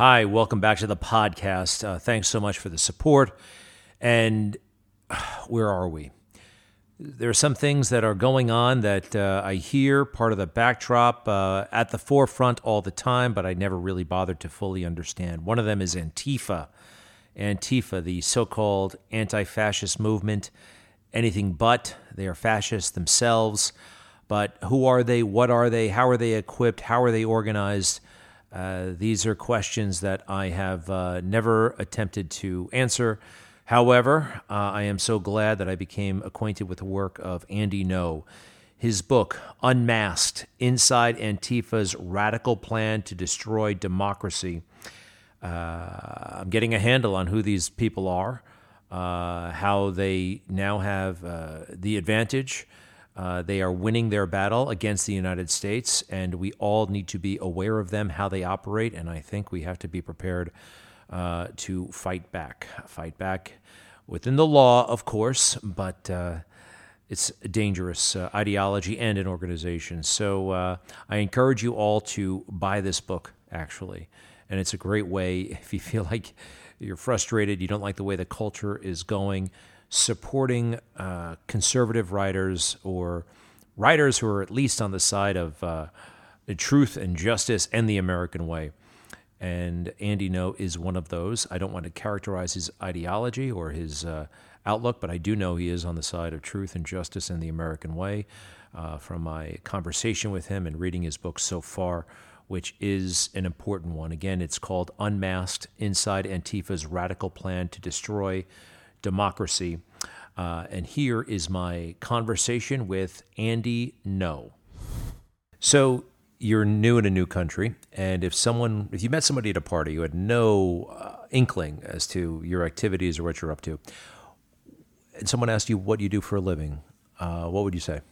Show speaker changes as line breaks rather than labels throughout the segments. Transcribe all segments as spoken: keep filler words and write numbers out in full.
Hi, welcome back to the podcast. Uh, thanks so much for the support. And where are we? There are some things that are going on that uh, I hear, part of the backdrop, uh, at the forefront all the time, but I never really bothered to fully understand. One of them is Antifa. Antifa, the so-called anti-fascist movement, anything but. They are fascists themselves. But who are they? What are they? How are they equipped? How are they organized? Uh, these are questions that I have uh, never attempted to answer. However, uh, I am so glad that I became acquainted with the work of Andy Ngo. His book, Unmasked, Inside Antifa's Radical Plan to Destroy Democracy. Uh, I'm getting a handle on who these people are, uh, how they now have uh, the advantage. Uh, they are winning their battle against the United States, and we all need to be aware of them, how they operate, and I think we have to be prepared uh, to fight back. Fight back within the law, of course, but uh, it's a dangerous uh, ideology and an organization. So uh, I encourage you all to buy this book, actually, and it's a great way, if you feel like you're frustrated, you don't like the way the culture is going, supporting uh, conservative writers or writers who are at least on the side of uh, the truth and justice and the American way. And Andy Ngo is one of those. I don't want to characterize his ideology or his uh, outlook, but I do know he is on the side of truth and justice and the American way uh, from my conversation with him and reading his book so far, which is an important one. Again, it's called Unmasked, Inside Antifa's Radical Plan to Destroy Democracy. Uh, and here is my conversation with Andy Ngo. So you're new in a new country, and if someone, if you met somebody at a party who had no uh, inkling as to your activities or what you're up to, and someone asked you what you do for a living, uh, what would you say?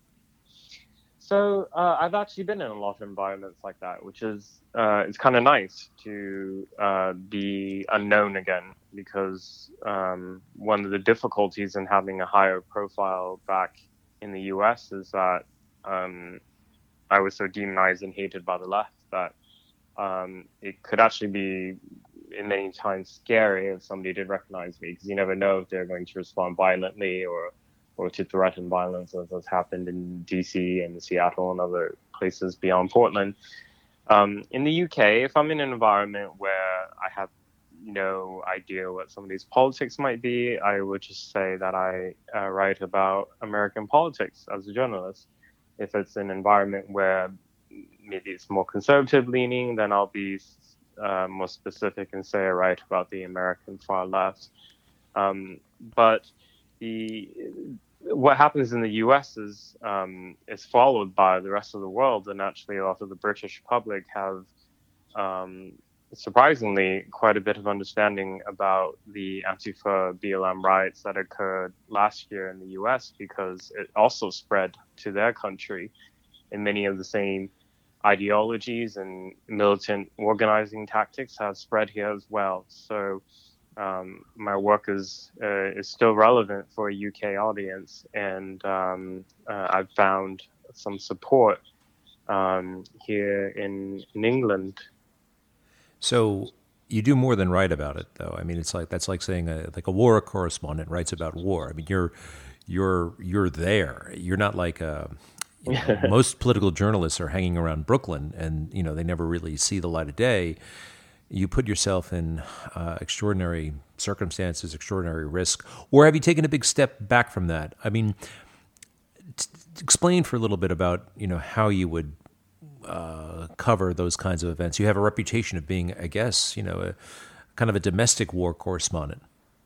So uh, I've actually been in a lot of environments like that, which is uh, it's kind of nice to uh, be unknown again, because um, one of the difficulties in having a higher profile back in the U S is that um, I was so demonized and hated by the left that um, it could actually be in many times scary if somebody did recognize me, because you never know if they're going to respond violently or or to threaten violence, as has happened in D C and Seattle and other places beyond Portland. Um, in the U K, if I'm in an environment where I have no idea what somebody's politics might be, I would just say that I uh, write about American politics as a journalist. If it's an environment where maybe it's more conservative leaning, then I'll be uh, more specific and say I write about the American far left. Um, but the what happens in the U S is um, is followed by the rest of the world, and actually a lot of the British public have um, surprisingly quite a bit of understanding about the Antifa B L M riots that occurred last year in the U S, because it also spread to their country in many of the same ideologies and militant organizing tactics have spread here as well. So Um, my work is uh, is still relevant for a U K audience, and um, uh, I've found some support um, here in in England.
So you do more than write about it, though. I mean, it's like that's like saying a, like a war correspondent writes about war. I mean, you're you're you're there. You're not like a, you know, most political journalists are hanging around Brooklyn, and you know they never really see the light of day. You put yourself in uh, extraordinary circumstances, extraordinary risk, or have you taken a big step back from that? I mean, t- explain for a little bit about, you know, how you would uh, cover those kinds of events. You have a reputation of being, I guess, you know, a kind of a domestic war correspondent.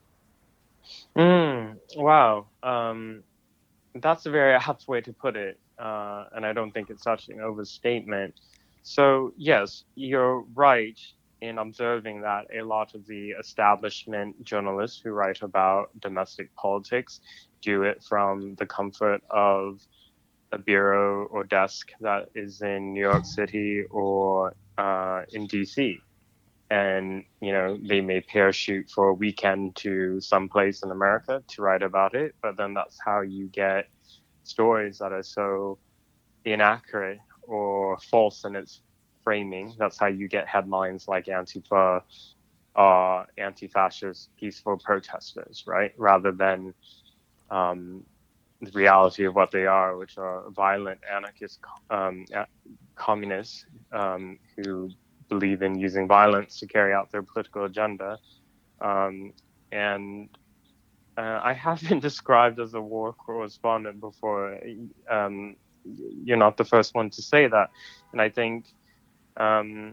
Mm, wow, um, that's a very apt way to put it, uh, and I don't think it's such an overstatement. So yes, you're right in observing that a lot of the establishment journalists who write about domestic politics do it from the comfort of a bureau or desk that is in New York City or uh, in D C. And, you know, they may parachute for a weekend to someplace in America to write about it, but then that's how you get stories that are so inaccurate or false in its framing. That's how you get headlines like Antifa are anti-fascist peaceful protesters, right? Rather than um, the reality of what they are, which are violent anarchist um, communists um, who believe in using violence to carry out their political agenda. Um, and uh, I have been described as a war correspondent before. Um, you're not the first one to say that. And I think um,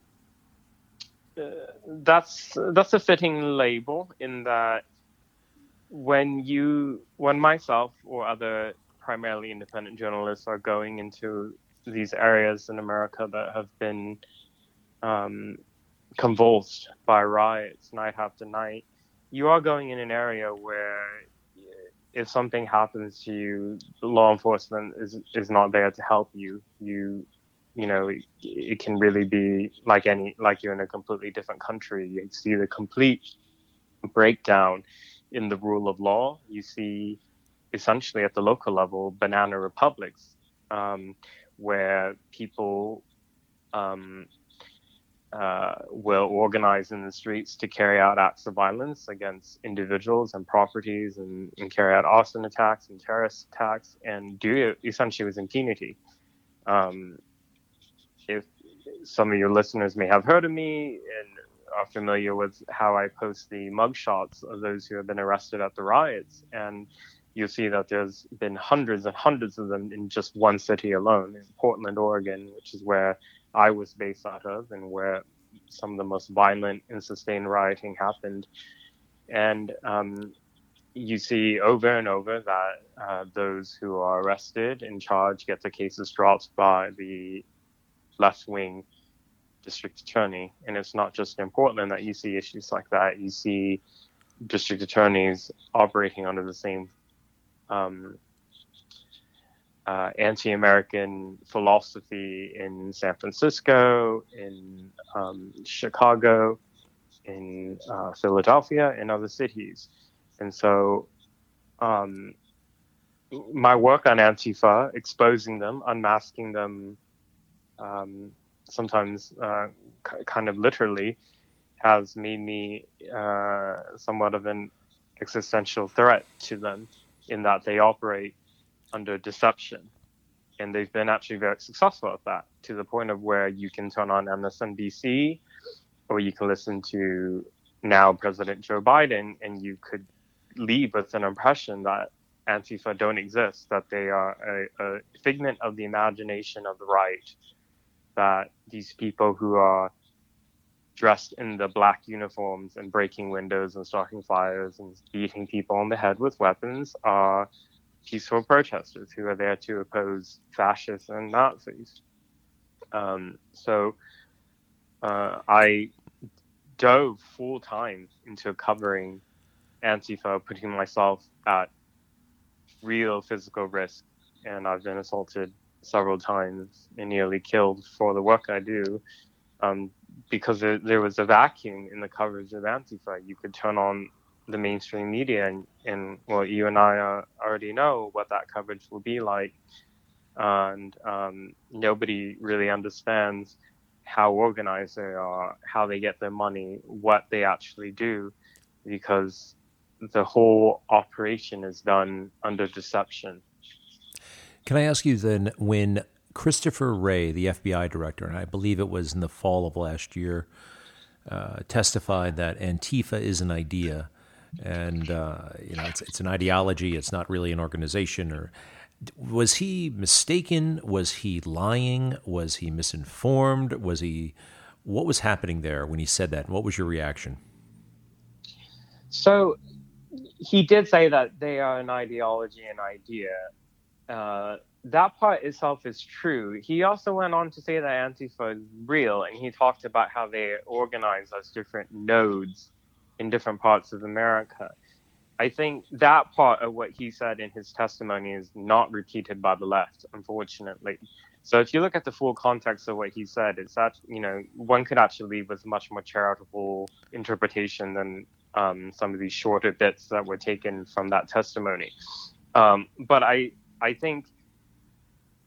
uh, that's that's a fitting label in that when you, when myself or other primarily independent journalists are going into these areas in America that have been um, convulsed by riots night after night, you are going in an area where if something happens to you, law enforcement is is not there to help you. You, you know, it, it can really be like any, like you're in a completely different country. You see the complete breakdown in the rule of law. You see, essentially at the local level, banana republics, um, where people um, uh, will organize in the streets to carry out acts of violence against individuals and properties, and, and carry out arson attacks and terrorist attacks, and do it essentially with impunity. Um, if some of your listeners may have heard of me and are familiar with how I post the mugshots of those who have been arrested at the riots, and you'll see that there's been hundreds and hundreds of them in just one city alone, in Portland, Oregon, which is where I was based out of and where some of the most violent and sustained rioting happened. And um, you see over and over that uh, those who are arrested and charged get their cases dropped by the left-wing district attorney. And it's not just in Portland that you see issues like that. You see district attorneys operating under the same um, uh, anti-American philosophy in San Francisco, in um, Chicago, in uh, Philadelphia, and other cities. And so um, my work on Antifa, exposing them, unmasking them, um, sometimes uh, k- kind of literally, has made me uh, somewhat of an existential threat to them, in that they operate under deception. And they've been actually very successful at that, to the point of where you can turn on M S N B C, or you can listen to now President Joe Biden, and you could leave with an impression that Antifa don't exist, that they are a, a figment of the imagination of the right, that these people who are dressed in the black uniforms and breaking windows and starting fires and beating people on the head with weapons are peaceful protesters who are there to oppose fascists and Nazis. Um, so uh, I dove full time into covering Antifa, putting myself at real physical risk, and I've been assaulted several times and nearly killed for the work I do, um, because there, there was a vacuum in the coverage of Antifa. You could turn on the mainstream media, and, and well, you and I uh, already know what that coverage will be like, and um, nobody really understands how organized they are, how they get their money, what they actually do, because the whole operation is done under deception.
Can I ask you then, when Christopher Wray, the F B I director, and I believe it was in the fall of last year, uh, testified that Antifa is an idea, and uh, you know it's it's an ideology, it's not really an organization, or was he mistaken? Was he lying? Was he misinformed? Was he? What was happening there when he said that? What was your reaction?
So he did say that they are an ideology, an idea. Uh, that part itself is true. He also went on to say that Antifa is real, and he talked about how they organize as different nodes in different parts of America. I think that part of what he said in his testimony is not repeated by the left, unfortunately. So if you look at the full context of what he said, it's that, you know, one could actually leave with much more charitable interpretation than um, some of these shorter bits that were taken from that testimony. Um, but I, I think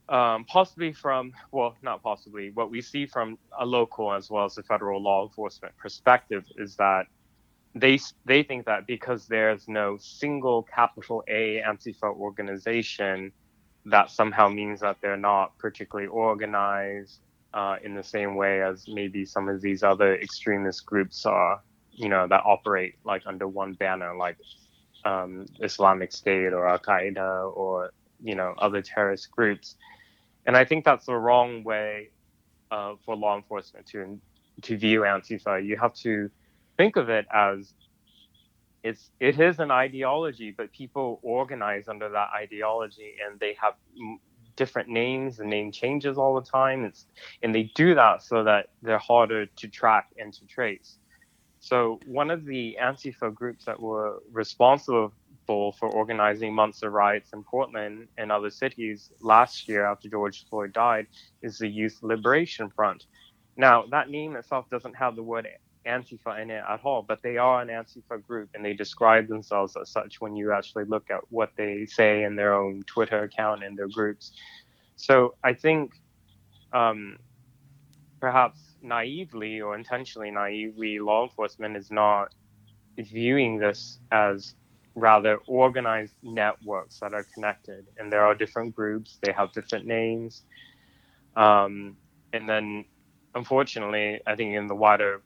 um, possibly from, well, not possibly, what we see from a local as well as a federal law enforcement perspective is that they they think that because there's no single capital A Antifa organization, that somehow means that they're not particularly organized uh, in the same way as maybe some of these other extremist groups are, you know, that operate like under one banner, like um, Islamic State or Al Qaeda or, you know, other terrorist groups. And I think that's the wrong way uh, for law enforcement to to view Antifa. You have to think of it as it's it is an ideology, but people organize under that ideology, and they have m- different names. The name changes all the time. It's and they do that so that they're harder to track and to trace. So one of the Antifa groups that were responsible for organizing months of riots in Portland and other cities last year after George Floyd died is the Youth Liberation Front. Now, that name itself doesn't have the word Antifa in it at all, but they are an Antifa group, and they describe themselves as such when you actually look at what they say in their own Twitter account and their groups. So I think um, perhaps naively or intentionally naively, law enforcement is not viewing this as rather organized networks that are connected. And there are different groups, they have different names. Um, and then, unfortunately, I think in the wider,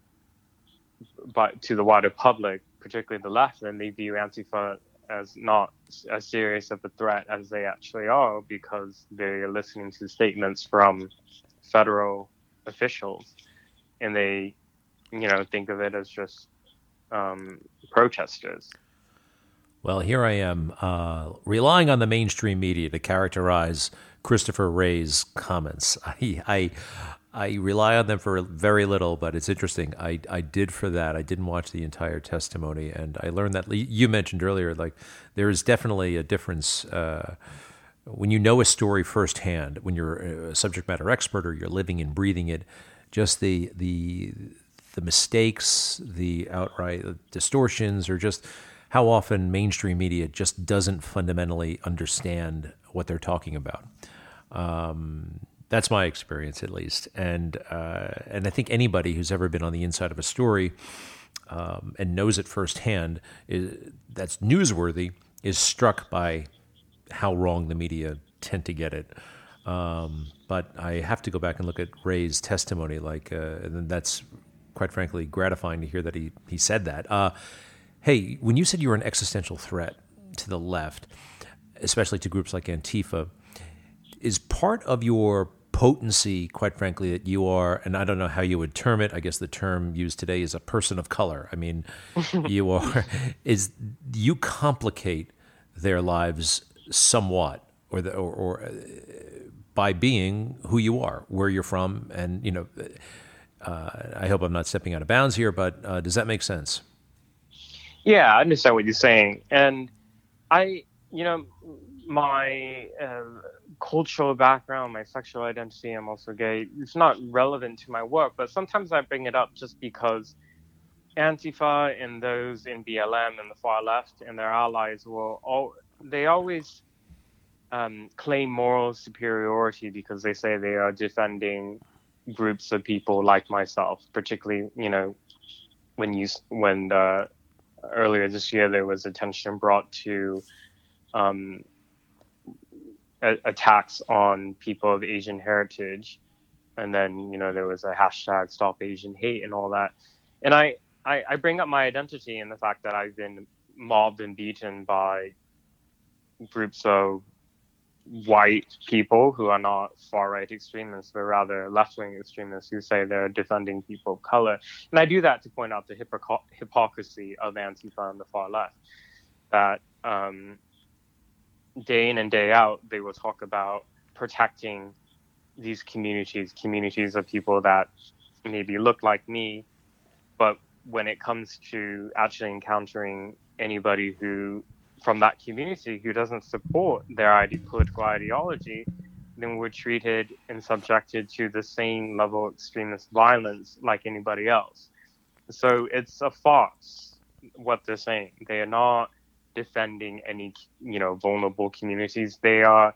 but to the wider public, particularly the left, then they view Antifa as not as serious of a threat as they actually are, because they're listening to statements from federal officials, and they, you know, think of it as just um, protesters.
Well, here I am uh, relying on the mainstream media to characterize Christopher Wray's comments. I, I I rely on them for very little, but it's interesting. I, I did for that. I didn't watch the entire testimony, and I learned that you mentioned earlier, like there is definitely a difference uh, when you know a story firsthand, when you're a subject matter expert or you're living and breathing it. Just the the the mistakes, the outright distortions, or just how often mainstream media just doesn't fundamentally understand what they're talking about. Um, that's my experience, at least, and uh, and I think anybody who's ever been on the inside of a story um, and knows it firsthand, is, that's newsworthy, is struck by how wrong the media tend to get it. Um, but I have to go back and look at Wray's testimony, like, uh, and that's quite frankly gratifying to hear that he he said that. Uh, hey, when you said you were an existential threat to the left, especially to groups like Antifa, is part of your potency, quite frankly, that you are, and I don't know how you would term it, I guess the term used today is a person of color. I mean, you are, is you complicate their lives somewhat, or the, or, or uh, by being who you are, where you're from, and, you know, uh, I hope I'm not stepping out of bounds here, but uh, does that make sense?
Yeah, I understand what you're saying. And I, you know, my uh, cultural background, my sexual identity, I'm also gay, it's not relevant to my work, but sometimes I bring it up just because Antifa and those in B L M and the far left and their allies will all, they always um, claim moral superiority because they say they are defending groups of people like myself, particularly, you know, when you, when the, earlier this year, there was attention brought to um, a- attacks on people of Asian heritage. And then, you know, there was a hashtag Stop Asian Hate and all that. And I, I, I bring up my identity and the fact that I've been mobbed and beaten by groups of white people who are not far-right extremists, but rather left-wing extremists who say they're defending people of color. And I do that to point out the hypocr- hypocrisy of Antifa and the far left, that um, day in and day out, they will talk about protecting these communities, communities of people that maybe look like me, but when it comes to actually encountering anybody who from that community who doesn't support their ide- political ideology, then we're treated and subjected to the same level of extremist violence like anybody else. So it's a farce what they're saying. They are not defending any, you know, vulnerable communities. They are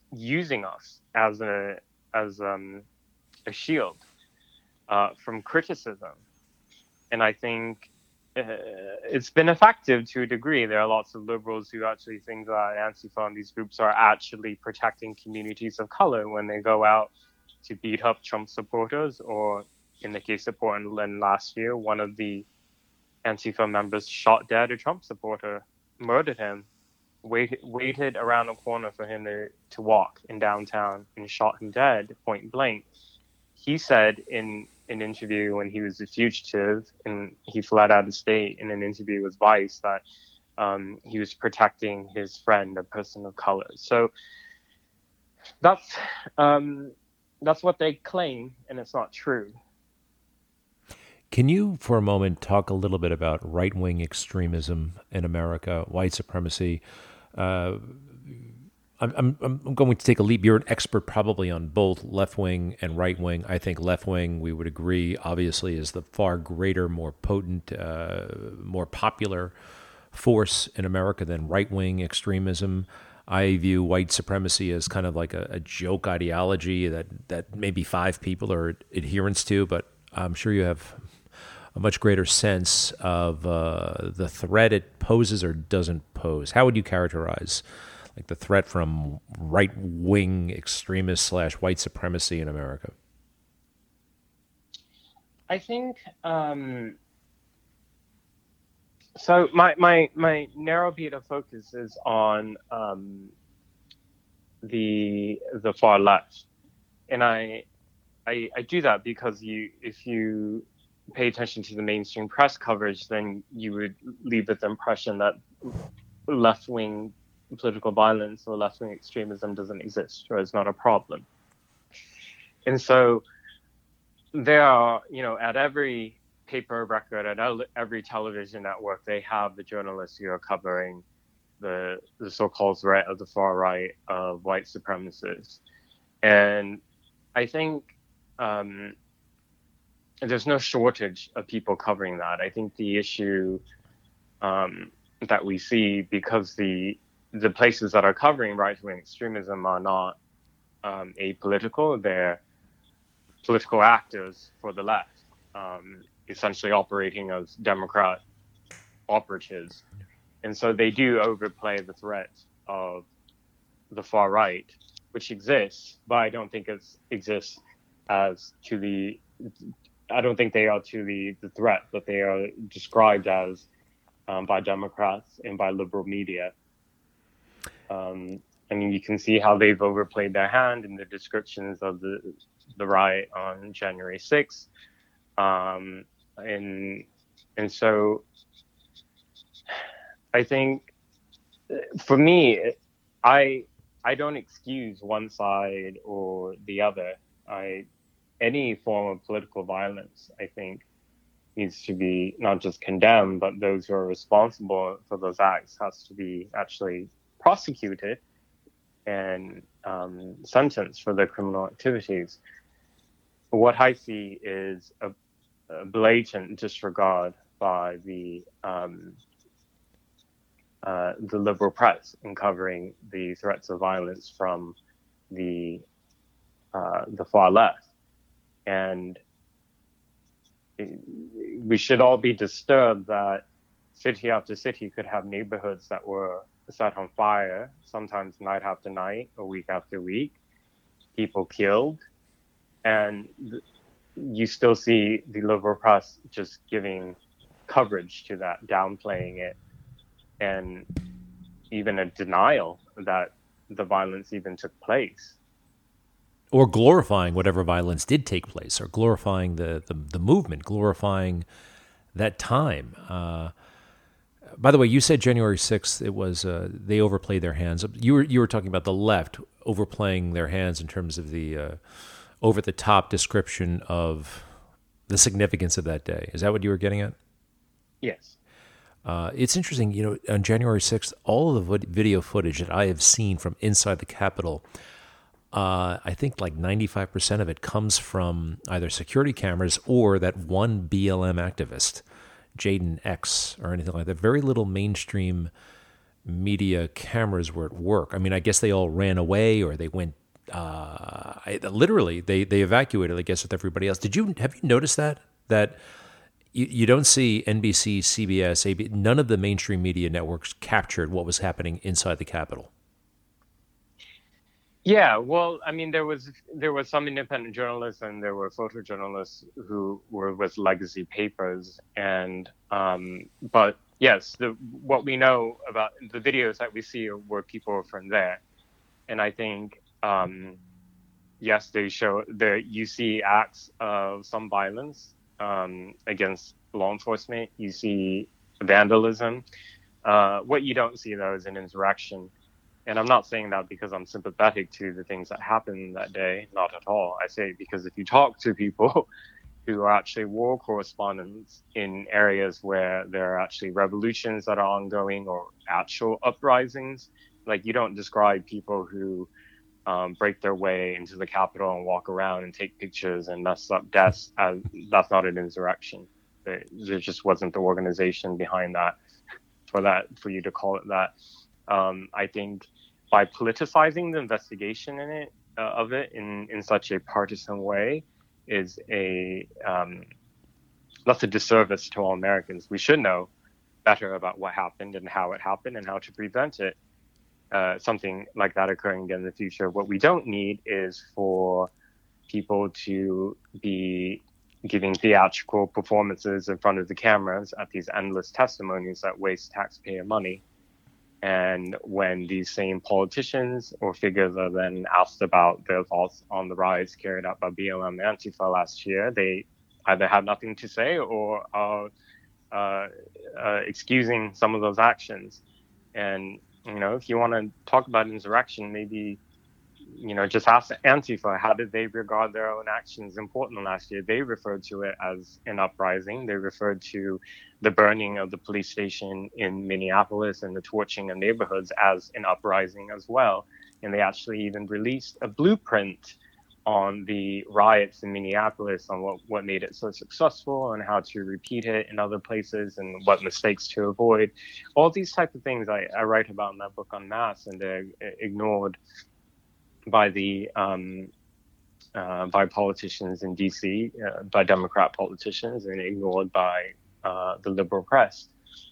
using us as a as um, a shield uh, from criticism. And I think uh, it's been effective to a degree. There are lots of liberals who actually think that Antifa and these groups are actually protecting communities of color when they go out to beat up Trump supporters, or in the case of Portland last year, one of the Antifa members shot dead a Trump supporter, murdered him, waited waited around the corner for him to, to walk in downtown and shot him dead point blank. He said in an interview when he was a fugitive and he fled out of state, in an interview with Vice, that um, he was protecting his friend, a person of color. So that's um, that's what they claim, and it's not true.
Can you, for a moment, talk a little bit about right-wing extremism in America, white supremacy? Uh, I'm, I'm, I'm going to take a leap. You're an expert probably on both left-wing and right-wing. I think left-wing, we would agree, obviously, is the far greater, more potent, uh, more popular force in America than right-wing extremism. I view white supremacy as kind of like a, a joke ideology that, that maybe five people are adherents to, but I'm sure you have a much greater sense of uh, the threat it poses or doesn't pose. How would you characterize like the threat from right-wing extremists slash white supremacy in America?
I think um, so. My my my narrow beat of focus is on um, the the far left, and I, I I do that because you if you pay attention to the mainstream press coverage, then you would leave with the impression that left-wing political violence or left-wing extremism doesn't exist or is not a problem. And so there are, you know, at every paper record, at every television network, they have the journalists who are covering the the so-called threat of the far right of white supremacists. And I think um, there's no shortage of people covering that. I think the issue um, that we see, because the the places that are covering right-wing extremism are not um, apolitical, they're political actors for the left, um, essentially operating as Democrat operatives. And so they do overplay the threat of the far right, which exists, but I don't think it exists as to the, I don't think they are to the, the threat that they are described as um, by Democrats and by liberal media. Um, I mean, you can see how they've overplayed their hand in the descriptions of the the riot on January sixth. Um, and and so I think for me, I I don't excuse one side or the other. I any form of political violence, I think, needs to be not just condemned, but those who are responsible for those acts has to be actually prosecuted and um, sentenced for their criminal activities. What I see is a, a blatant disregard by the um, uh, the liberal press in covering the threats of violence from the uh, the far left, and it, we should all be disturbed that city after city could have neighborhoods that were set on fire, sometimes night after night or week after week, people killed, and th- you still see the liberal press just giving coverage to that, downplaying it, and even a denial that the violence even took place.
Or glorifying whatever violence did take place, or glorifying the, the, the movement, glorifying that time. Uh, By the way, you said January sixth, it was, uh, they overplayed their hands. You were you were talking about the left overplaying their hands in terms of the uh, over-the-top description of the significance of that day. Is that what you were getting at?
Yes.
Uh, it's interesting, you know, on January sixth, all of the video footage that I have seen from inside the Capitol, uh, I think like ninety-five percent of it comes from either security cameras or that one B L M activist, Jaden X or anything like that. Very little mainstream media cameras were at work. I mean, I guess they all ran away or they went. Uh, I, literally, they they evacuated. I guess with everybody else. Did you have you noticed that that you, you don't see N B C, C B S, A B, none of the mainstream media networks captured what was happening inside the Capitol?
Yeah, well, I mean, there was there was some independent journalists and there were photojournalists who were with legacy papers, and um, but yes, the what we know about the videos that we see were people from there, and I think um, yes, they show that you see acts of some violence um, against law enforcement. You see vandalism. Uh, what you don't see though is an insurrection. And I'm not saying that because I'm sympathetic to the things that happened that day. Not at all. I say it because if you talk to people who are actually war correspondents in areas where there are actually revolutions that are ongoing or actual uprisings, like you don't describe people who um, break their way into the Capitol and walk around and take pictures and mess up desks as that's not an insurrection. There, there just wasn't the organization behind that for that for you to call it that. Um, I think by politicizing the investigation in it uh, of it in, in such a partisan way is a um, that's a disservice to all Americans. We should know better about what happened and how it happened and how to prevent it. Uh, something like that occurring again in the future. What we don't need is for people to be giving theatrical performances in front of the cameras at these endless testimonies that waste taxpayer money. And when these same politicians or figures are then asked about their thoughts on the riots carried out by B L M Antifa last year, they either have nothing to say or are uh, uh, excusing some of those actions. And, you know, if you want to talk about insurrection, maybe, you know, just ask Antifa, how did they regard their own actions in Portland last year? They referred to it as an uprising. They referred to the burning of the police station in Minneapolis and the torching of neighborhoods as an uprising as well. And they actually even released a blueprint on the riots in Minneapolis, on what, what made it so successful and how to repeat it in other places and what mistakes to avoid. All these type of things I, I write about in that book on mass, and they're ignored by the um, uh, by politicians in D C, uh, by Democrat politicians, and ignored by uh, the liberal press.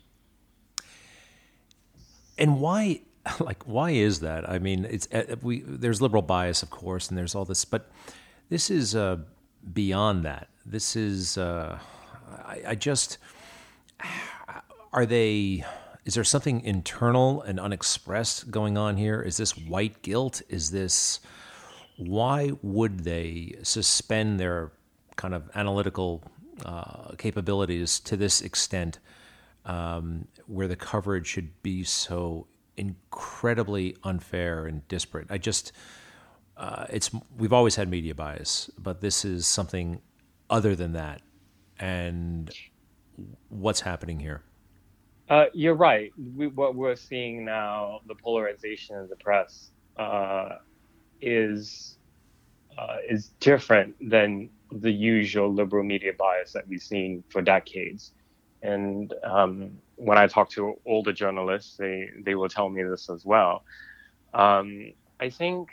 And why, like, why is that? I mean, it's uh, we there's liberal bias, of course, and there's all this, but this is uh, beyond that. This is uh, I, I just are they. Is there something internal and unexpressed going on here? Is this white guilt? Is this, why would they suspend their kind of analytical uh, capabilities to this extent, um, where the coverage should be so incredibly unfair and disparate? I just, uh, it's we've always had media bias, but this is something other than that. And what's happening here?
Uh, you're right. We, what we're seeing now, the polarization of the press, uh, is uh, is different than the usual liberal media bias that we've seen for decades. And um, when I talk to older journalists, they, they will tell me this as well. Um, I think,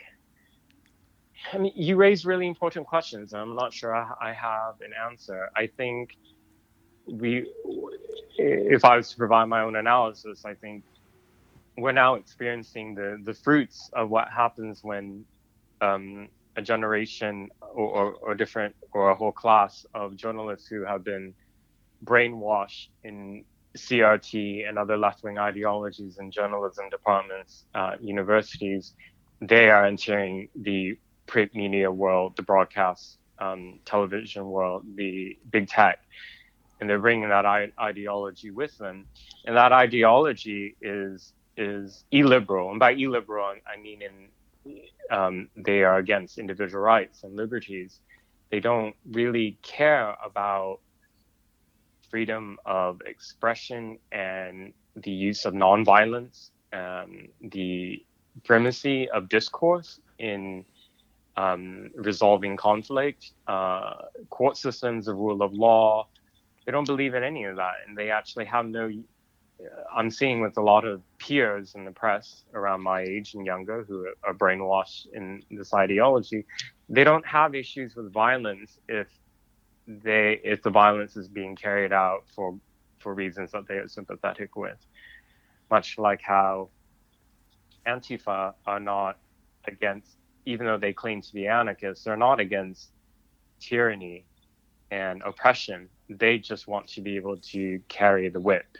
I mean, you raise really important questions. I'm not sure I, I have an answer. I think we, if I was to provide my own analysis, I think we're now experiencing the, the fruits of what happens when um, a generation or, or, or different or a whole class of journalists who have been brainwashed in C R T and other left-wing ideologies in journalism departments, uh, universities, they are entering the print media world, the broadcast um, television world, the big tech. And they're bringing that I- ideology with them, and that ideology is is illiberal. And by illiberal, I mean in um, they are against individual rights and liberties. They don't really care about freedom of expression and the use of nonviolence, um, the primacy of discourse in um, resolving conflict, uh, court systems, the rule of law. They don't believe in any of that, and they actually have no I'm seeing with a lot of peers in the press around my age and younger who are brainwashed in this ideology. They don't have issues with violence if they if the violence is being carried out for for reasons that they are sympathetic with. Much like how Antifa are not against, even though they claim to be anarchists, they're not against tyranny and oppression. They just want to be able to carry the whip.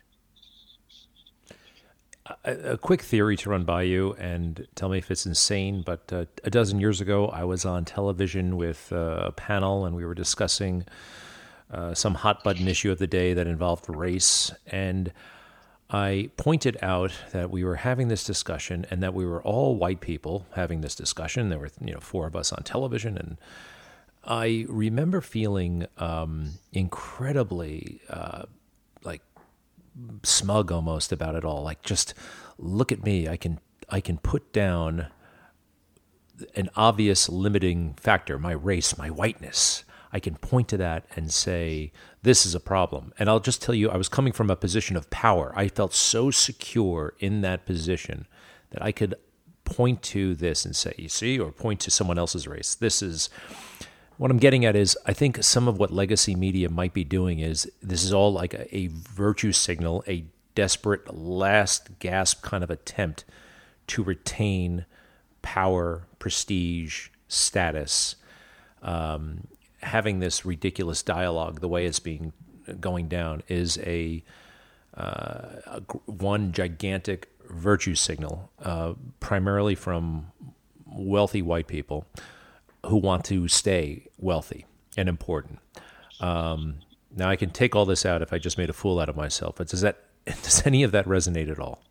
A, a quick theory to run by you, and tell me if it's insane, but uh, a dozen years ago, I was on television with uh, a panel, and we were discussing uh, some hot-button issue of the day that involved race, and I pointed out that we were having this discussion and that we were all white people having this discussion. There were, you know, four of us on television, and I remember feeling um, incredibly uh, like smug almost about it all. Like, just look at me. I can I can put down an obvious limiting factor, my race, my whiteness. I can point to that and say, this is a problem. And I'll just tell you, I was coming from a position of power. I felt so secure in that position that I could point to this and say, you see, or point to someone else's race. This is, what I'm getting at is, I think some of what legacy media might be doing is, this is all like a, a virtue signal, a desperate last gasp kind of attempt to retain power, prestige, status, um, having this ridiculous dialogue the way it's being going down is a, uh, a one gigantic virtue signal, uh, primarily from wealthy white people who want to stay wealthy and important. Um, now I can take all this out if I just made a fool out of myself, but does that does any of that resonate at all?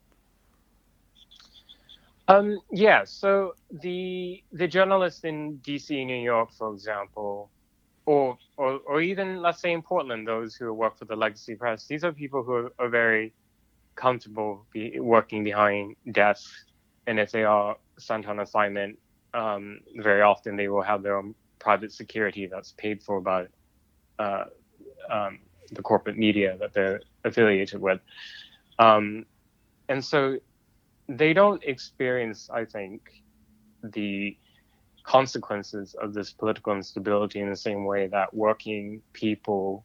Um, yeah. So the the journalists in D C, New York, for example. Or, or, or even, let's say in Portland, those who work for the legacy press, these are people who are, are very comfortable be working behind desks. And if they are sent on assignment, um, very often they will have their own private security that's paid for by uh, um, the corporate media that they're affiliated with. Um, and so they don't experience, I think, the consequences of this political instability in the same way that working people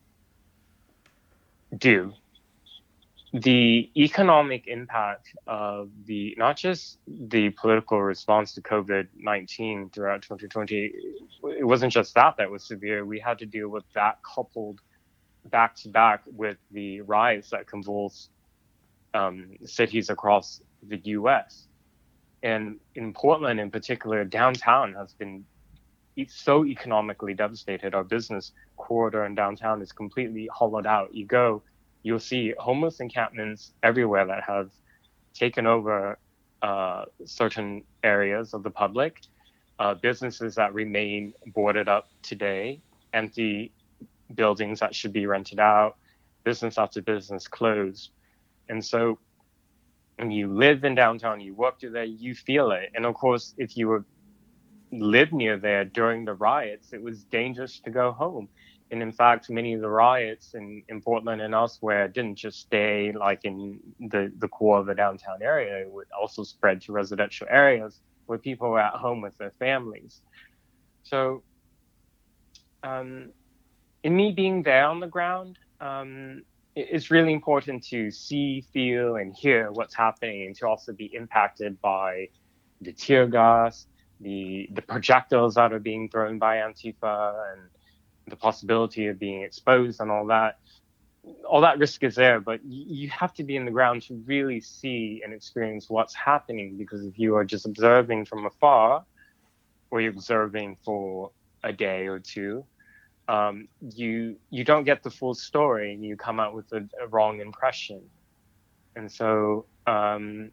do. The economic impact of the, not just the political response to COVID nineteen throughout twenty twenty, it wasn't just that that was severe. We had to deal with that coupled back to back with the riots that convulsed um, cities across the U S. And in Portland in particular, downtown has been so economically devastated. Our business corridor in downtown is completely hollowed out. You go, you'll see homeless encampments everywhere that have taken over uh, certain areas of the public, uh, businesses that remain boarded up today, empty buildings that should be rented out, business after business closed. And so when you live in downtown, you work through there, you feel it. And of course, if you were live near there during the riots, it was dangerous to go home. And in fact, many of the riots in, in Portland and elsewhere didn't just stay like in the, the core of the downtown area. It would also spread to residential areas where people were at home with their families. So um, in me being there on the ground, um, it's really important to see, feel, and hear what's happening, and to also be impacted by the tear gas, the the projectiles that are being thrown by Antifa, and the possibility of being exposed and all that. All that risk is there, but you have to be in the ground to really see and experience what's happening, because if you are just observing from afar, or you're observing for a day or two, Um, you you don't get the full story, and you come out with a, a wrong impression. And so, um,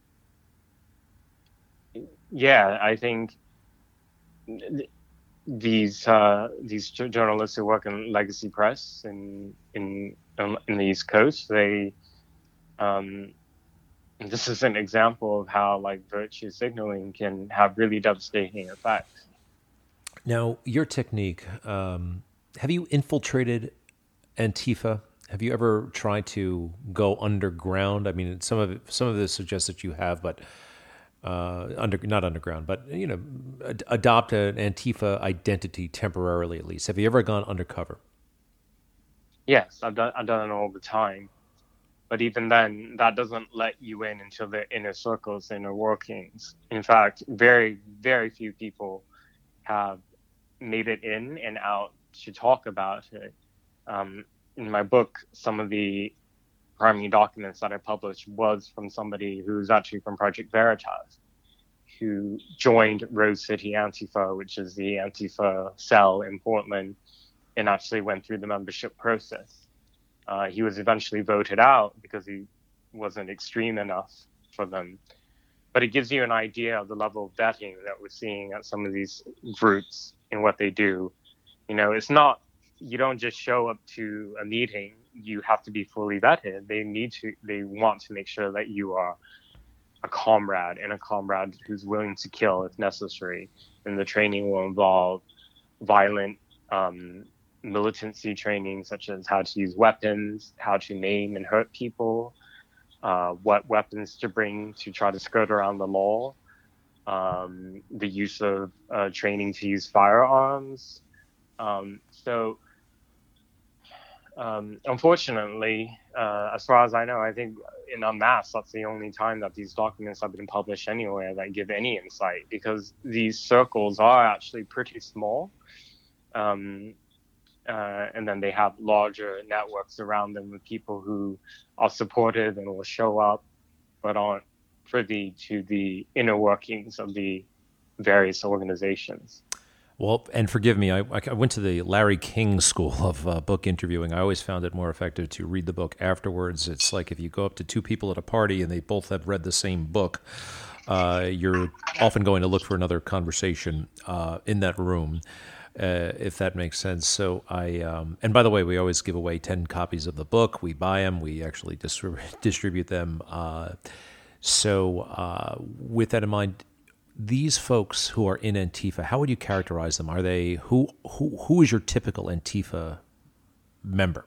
yeah, I think th- these uh, these journalists who work in legacy press in in in the East Coast, they um, this is an example of how like virtue signaling can have really devastating effects.
Now, your technique, um, have you infiltrated Antifa? Have you ever tried to go underground? I mean, some of it, some of this suggests that you have, but uh, under not underground, but you know, ad- adopt an Antifa identity temporarily, at least. Have you ever gone undercover?
Yes, I've done I've done it all the time. But even then, that doesn't let you in into the inner circles, inner workings. In fact, very, very few people have made it in and out to talk about it. Um, in my book, some of the primary documents that I published was from somebody who's actually from Project Veritas, who joined Rose City Antifa, which is the Antifa cell in Portland, and actually went through the membership process. Uh, he was eventually voted out because he wasn't extreme enough for them. But it gives you an idea of the level of vetting that we're seeing at some of these groups and what they do. You know, it's not, you don't just show up to a meeting, you have to be fully vetted. They need to, they want to make sure that you are a comrade, and a comrade who's willing to kill if necessary. And the training will involve violent um, militancy training, such as how to use weapons, how to maim and hurt people, uh, what weapons to bring to try to skirt around the law, um, the use of uh, training to use firearms. Um, so, um, unfortunately, uh, as far as I know, I think in Unmasked, that's the only time that these documents have been published anywhere that give any insight, because these circles are actually pretty small. Um, uh, and then they have larger networks around them with people who are supportive and will show up, but aren't privy to the inner workings of the various organizations.
Well, and forgive me, I, I went to the Larry King School of uh, book interviewing. I always found it more effective to read the book afterwards. It's like if you go up to two people at a party and they both have read the same book, uh, you're often going to look for another conversation uh, in that room. Uh, if that makes sense. So I, um, and by the way, we always give away ten copies of the book. We buy them. We actually distrib- distribute them. Uh, so uh, with that in mind, these folks who are in Antifa, how would you characterize them? Are they, who, who, who is your typical Antifa member?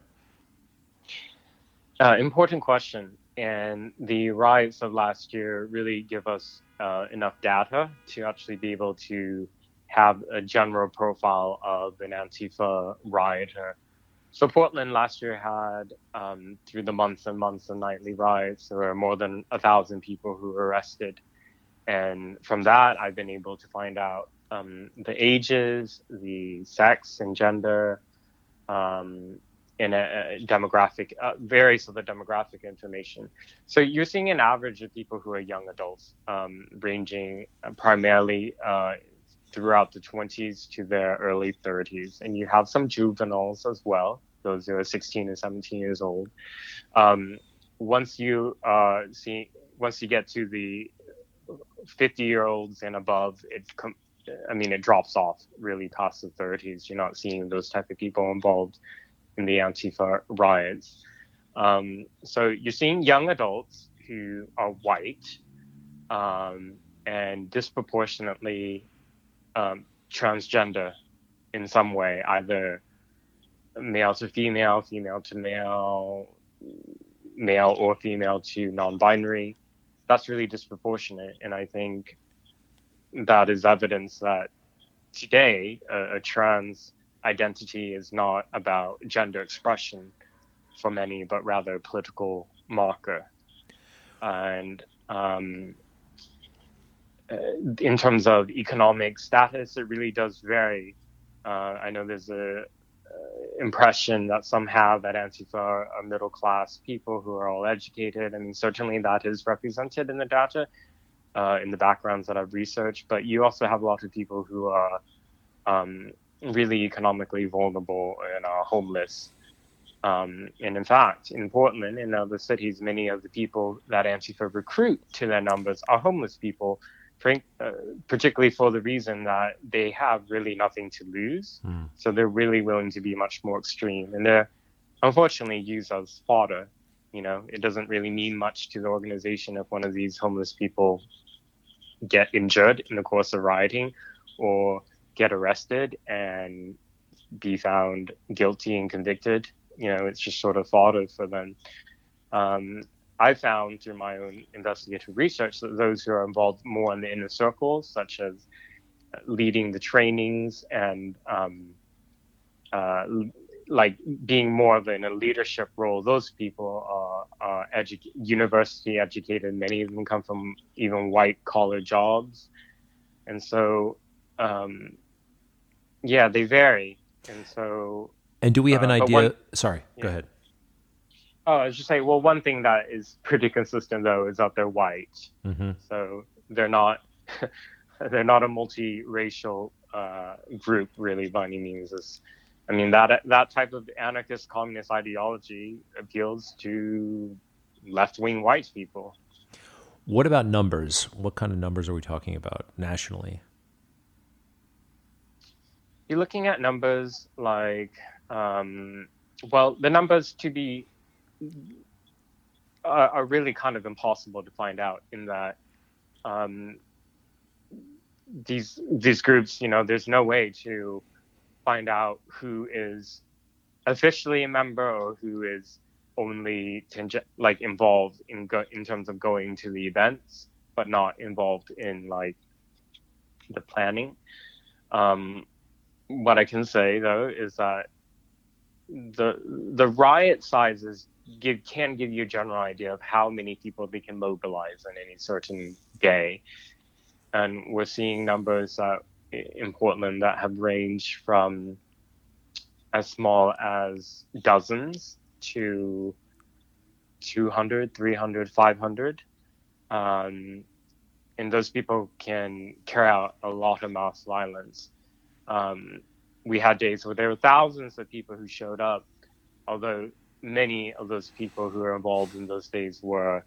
Uh, important question. And the riots of last year really give us uh, enough data to actually be able to have a general profile of an Antifa rioter. So Portland last year had, um, through the months and months of nightly riots, there were more than a thousand people who were arrested. And from that, I've been able to find out um, the ages, the sex and gender, um, in a, a demographic, uh, various of the demographic information. So you're seeing an average of people who are young adults, um, ranging primarily uh, throughout the twenties to their early thirties. And you have some juveniles as well, those who are sixteen and seventeen years old. Um, once you uh, see, once you get to the fifty year olds and above, it com- I mean, it drops off really past the thirties. You're not seeing those type of people involved in the Antifa riots. Um, so you're seeing young adults who are white um, and disproportionately um, transgender in some way, either male to female, female to male, male or female to non-binary. That's really disproportionate. And I think that is evidence that today a, a trans identity is not about gender expression for many, but rather a political marker. And um, in terms of economic status, it really does vary. Uh, I know there's a uh, impression that some have that Antifa are, are middle class people who are all educated. I mean, certainly that is represented in the data, uh, in the backgrounds that I've researched. But you also have a lot of people who are um, really economically vulnerable and are homeless. Um, and in fact, in Portland and other cities, many of the people that Antifa recruit to their numbers are homeless people, uh, particularly for the reason that they have really nothing to lose. Mm. So they're really willing to be much more extreme. And they're unfortunately used as fodder. You know, it doesn't really mean much to the organization if one of these homeless people get injured in the course of rioting or get arrested and be found guilty and convicted you know, it's just sort of fodder for them. Um, I found through my own investigative research that those who are involved more in the inner circles, such as leading the trainings and um, uh, like being more of in a leadership role, those people are, are edu- university educated. Many of them come from even white collar jobs. And so, um, yeah, they vary. And so,
And do we have an
uh, but
idea?
one,
Sorry,
yeah.
go ahead.
Oh, I was just saying, well, one thing that is pretty consistent though is that they're white.
Mm-hmm.
So they're not, they're not a multiracial uh, group really by any means. It's, I mean, that that type of anarchist communist ideology appeals to left-wing white people.
What about numbers? What kind of numbers are we talking about nationally?
You're looking at numbers like, um, well, the numbers to be are, are really kind of impossible to find out in that um, these these groups, you know, there's no way to find out who is officially a member or who is only tenge- like involved in go- in terms of going to the events, but not involved in like the planning. Um, what I can say though is that the the riot sizes give can give you a general idea of how many people they can mobilize on any certain day, and we're seeing numbers that in Portland that have ranged from as small as dozens to two hundred, three hundred, five hundred. Um, and those people can carry out a lot of mass violence. Um, we had days where there were thousands of people who showed up, although many of those people who were involved in those days were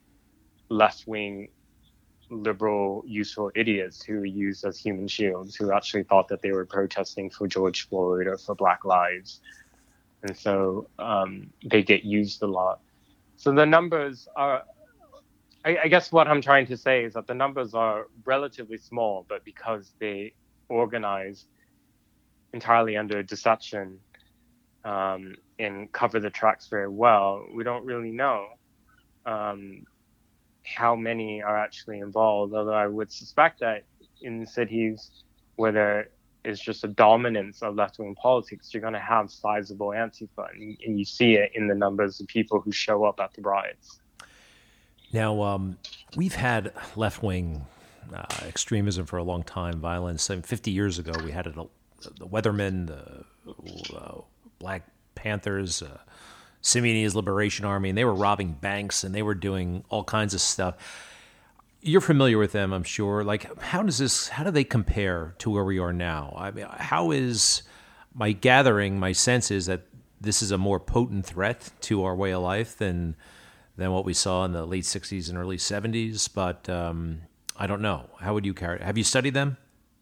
left-wing liberal useful idiots who were used as human shields, who actually thought that they were protesting for George Floyd or for Black Lives. And so um, they get used a lot. So the numbers are, I, I guess what I'm trying to say is that the numbers are relatively small, but because they organize entirely under deception um, and cover the tracks very well, we don't really know um, how many are actually involved, although I would suspect that in cities where there is just a dominance of left-wing politics, you're going to have sizable Antifa, and, and you see it in the numbers of people who show up at the riots.
Now, um, we've had left-wing uh, extremism for a long time, violence. I mean, fifty years ago, we had it, the Weathermen, the uh, Black Panthers, uh, Simeonese Liberation Army, and they were robbing banks and they were doing all kinds of stuff. You're familiar with them, I'm sure. Like, how does this? How do they compare to where we are now? I mean, how is my gathering? My sense is that this is a more potent threat to our way of life than than what we saw in the late sixties and early seventies. But um, I don't know. How would you carry it? Have you studied them?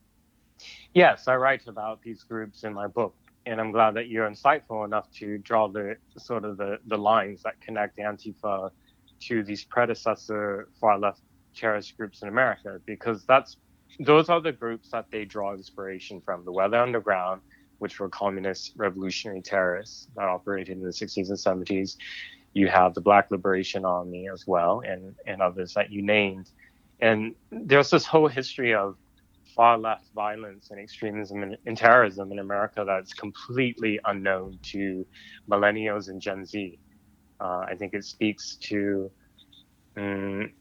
Yes, I write about these groups in my book, and I'm glad that you're insightful enough to draw the sort of the, the lines that connect Antifa to these predecessor far left terrorist groups in America, because that's those are the groups that they draw inspiration from. The Weather Underground, which were communist revolutionary terrorists that operated in the sixties and seventies. You have the Black Liberation Army as well, and, and others that you named. And there's this whole history of far left violence and extremism and, and terrorism in America that's completely unknown to millennials and Gen Z. Uh, I think it speaks to um,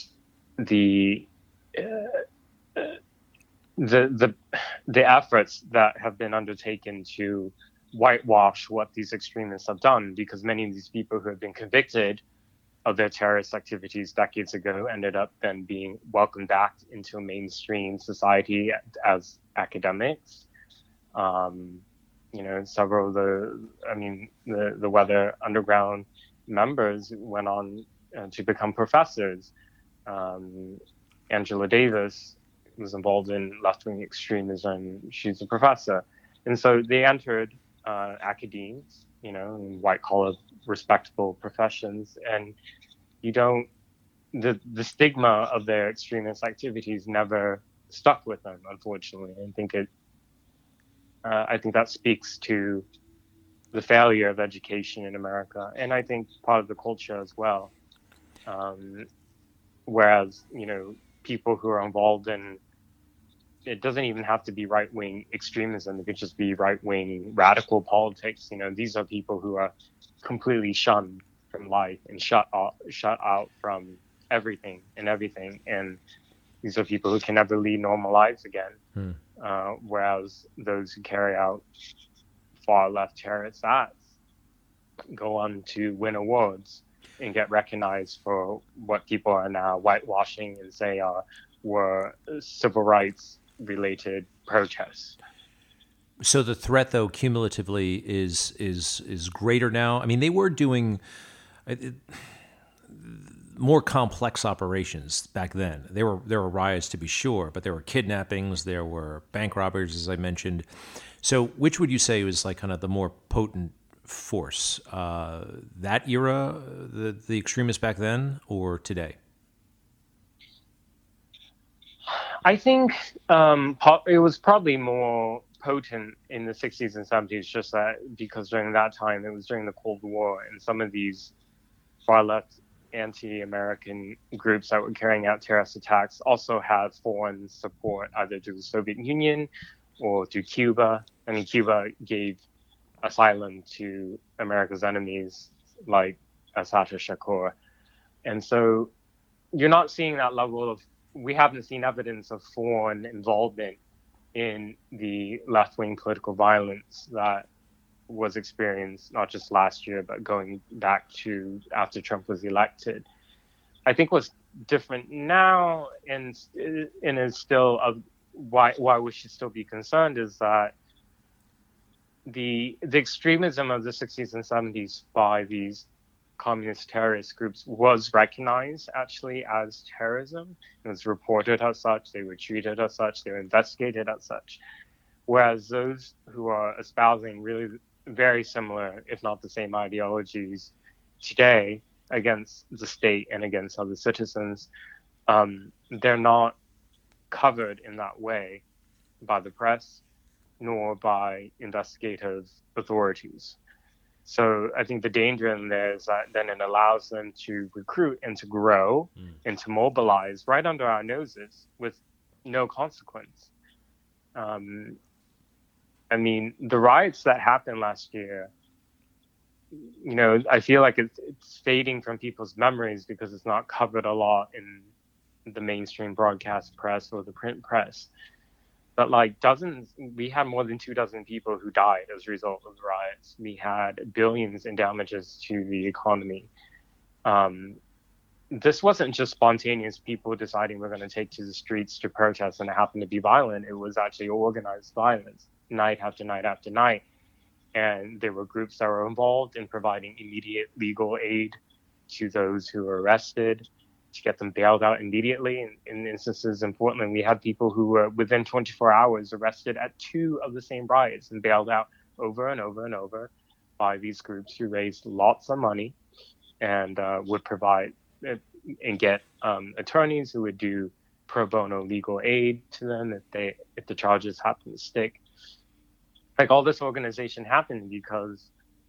the, uh, the the the efforts that have been undertaken to whitewash what these extremists have done, because many of these people who have been convicted of their terrorist activities decades ago ended up then being welcomed back into mainstream society as academics. Um, you know, several of the, I mean, the, the Weather Underground members went on uh, to become professors. Um, Angela Davis was involved in left-wing extremism. She's a professor. And so they entered uh, academies, you know, white-collar, respectable professions, and you don't, the, the stigma of their extremist activities never stuck with them, unfortunately. I think it, uh, I think that speaks to the failure of education in America, and I think part of the culture as well. Um, whereas, you know, people who are involved in, it doesn't even have to be right-wing extremism. It could just be right-wing radical politics. You know, these are people who are completely shunned from life and shut out, shut out from everything and everything. And these are people who can never lead normal lives again. Hmm. Uh, whereas those who carry out far left terrorist acts go on to win awards and get recognized for what people are now whitewashing and say are were civil rights related protests.
So the threat, though, cumulatively is is is greater now. I mean, they were doing it, more complex operations back then. There were there were riots, to be sure, but there were kidnappings, there were bank robberies, as I mentioned. So, which would you say was like kind of the more potent force? Uh, that era, the the extremists back then, or today?
I think um, it was probably more potent in the sixties and seventies, just that because during that time, it was during the Cold War, and some of these far-left anti-American groups that were carrying out terrorist attacks also had foreign support, either through the Soviet Union or through Cuba. I mean, Cuba gave asylum to America's enemies like Assata Shakur. And so you're not seeing that level of, we haven't seen evidence of foreign involvement in the left-wing political violence that was experienced not just last year, but going back to after Trump was elected. I think what's different now and, and is still a, why why we should still be concerned is that the the extremism of the sixties and seventies by these communist terrorist groups was recognized actually as terrorism. It was reported as such. They were treated as such. They were investigated as such. Whereas those who are espousing really very similar, if not the same ideologies today against the state and against other citizens, um, they're not covered in that way by the press nor by investigative authorities. So I think the danger in there is that then it allows them to recruit and to grow mm. and to mobilize right under our noses with no consequence. Um, I mean, the riots that happened last year, you know, I feel like it's, it's fading from people's memories because it's not covered a lot in the mainstream broadcast press or the print press. But like dozens, we had more than two dozen people who died as a result of the riots. We had billions in damages to the economy. Um, this wasn't just spontaneous people deciding we're going to take to the streets to protest and it happened to be violent. It was actually organized violence, night after night after night. And there were groups that were involved in providing immediate legal aid to those who were arrested, to get them bailed out immediately. In, in instances in Portland, we had people who were within twenty-four hours arrested at two of the same riots and bailed out over and over and over by these groups who raised lots of money and uh, would provide uh, and get um, attorneys who would do pro bono legal aid to them if they if the charges happen to stick. Like all this organization happened because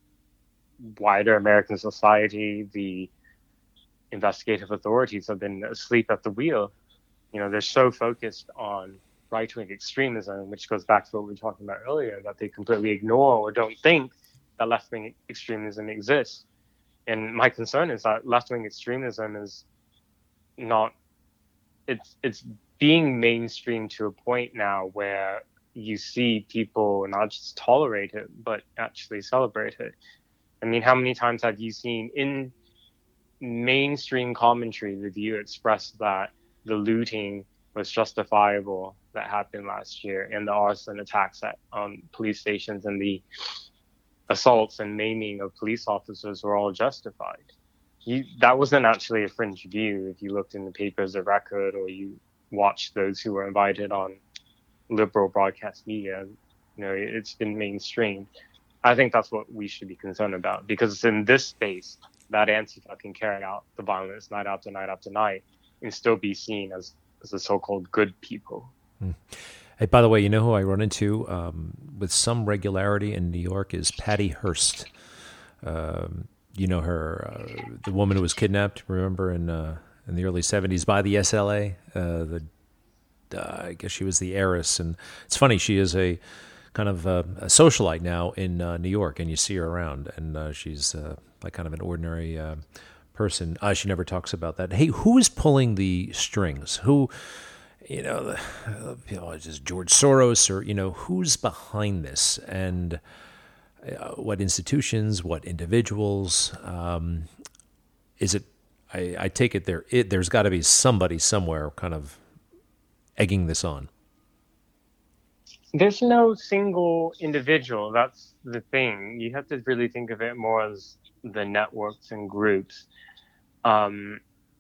wider American society, the investigative authorities have been asleep at the wheel. You know, they're so focused on right-wing extremism, which goes back to what we were talking about earlier, that they completely ignore or don't think that left-wing extremism exists. And my concern is that left-wing extremism is not, it's it's being mainstream to a point now where you see people not just tolerate it, but actually celebrate it. I mean, how many times have you seen in mainstream commentary the view expressed that the looting was justifiable that happened last year and the arson attacks at um, police stations and the assaults and maiming of police officers were all justified? You, that wasn't actually a fringe view if you looked in the papers of record or you watched those who were invited on liberal broadcast media. You know, it's been mainstreamed. I think that's what we should be concerned about, because it's in this space that Antifa can carry out the violence night after night after night and still be seen as, as the so-called good people.
Hmm. Hey, by the way, you know who I run into um, with some regularity in New York is Patty Hearst. Um, you know her, uh, the woman who was kidnapped. Remember in uh, in the early seventies by the S L A. Uh, the uh, I guess she was the heiress, and it's funny. She is a kind of uh, a socialite now in uh, New York, and you see her around, and uh, she's uh, like kind of an ordinary uh, person. Uh, she never talks about that. Hey, who is pulling the strings? Who? You know, uh, you know, just George Soros, or you know, who's behind this, and uh, what institutions, what individuals? Um, is it? I, I take it there. It, there's got to be somebody somewhere, kind of egging this on.
There's no single individual. That's the thing. You have to really think of it more as the networks and groups. Um,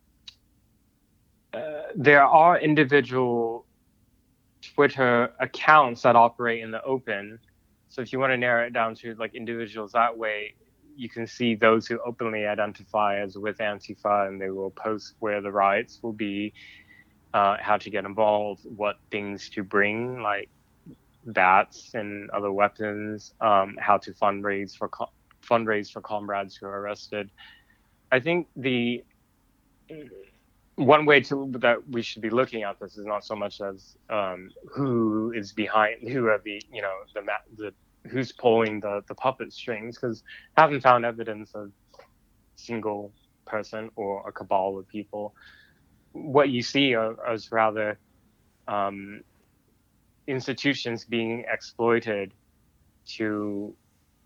uh, there are individual Twitter accounts that operate in the open. So if you want to narrow it down to like individuals that way, you can see those who openly identify as with Antifa, and they will post where the riots will be, uh, how to get involved, what things to bring, like bats and other weapons, um, how to fundraise for co- fundraise for comrades who are arrested. I think the one way to that we should be looking at this is not so much as um, who is behind, who are the you know the the who's pulling the the puppet strings, because I haven't found evidence of single person or a cabal of people. What you see are, are rather um, institutions being exploited to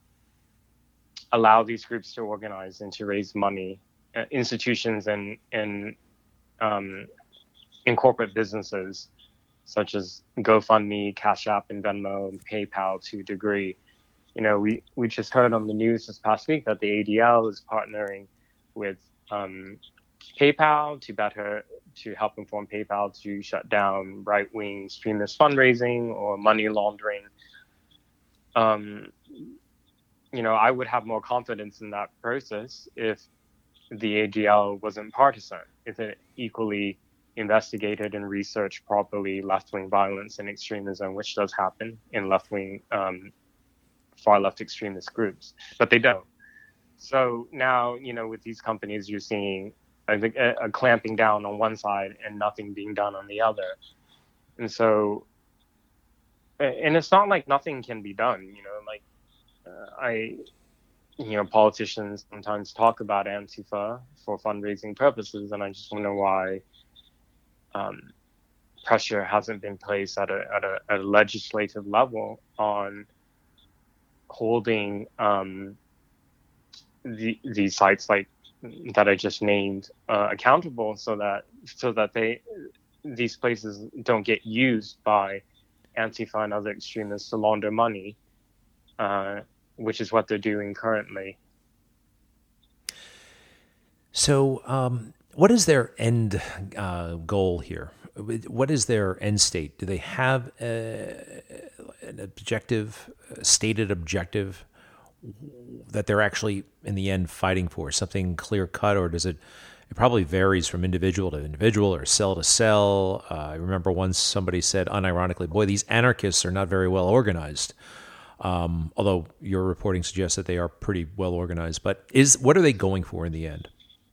allow these groups to organize and to raise money. Uh, institutions and and um, in corporate businesses such as GoFundMe, Cash App, and Venmo, and PayPal to a degree. You know, we, we just heard on the news this past week that the A D L is partnering with um, PayPal to better to help inform PayPal to shut down right-wing extremist fundraising or money laundering. Um, you know, I would have more confidence in that process if the A D L wasn't partisan, if it equally investigated and researched properly left-wing violence and extremism, which does happen in left-wing, um, far-left extremist groups, but they don't. So now, you know, with these companies, you're seeing a, a, a clamping down on one side and nothing being done on the other. And so, and it's not like nothing can be done, you know, like uh, I, you know, politicians sometimes talk about Antifa for fundraising purposes, and I just wonder why um, pressure hasn't been placed at a, at a, at a legislative level on holding um, the, these sites like that I just named uh, accountable, so that so that they these places don't get used by Antifa and other extremists to launder money, uh, which is what they're doing currently.
So, um, what is their end uh, goal here? What is their end state? Do they have a, an objective, a stated objective that they're actually, in the end, fighting for? Something clear cut, or does it? It probably varies from individual to individual or cell to cell. Uh, I remember once somebody said, unironically, "Boy, these anarchists are not very well organized." Um, although your reporting suggests that they are pretty well organized, but is what are they going for in the end?